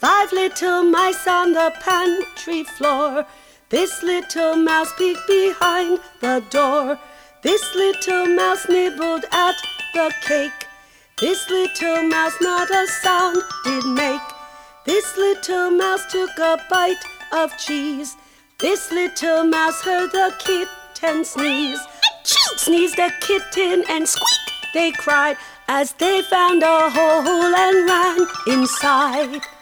5 little mice on the pantry floor. This little mouse peeked behind the door. This little mouse nibbled at the cake. This little mouse not a sound did make. This little mouse took a bite of cheese. This little mouse heard the kitten sneeze. Achoo! Sneezed the kitten and squeak they cried as they found a hole and ran inside.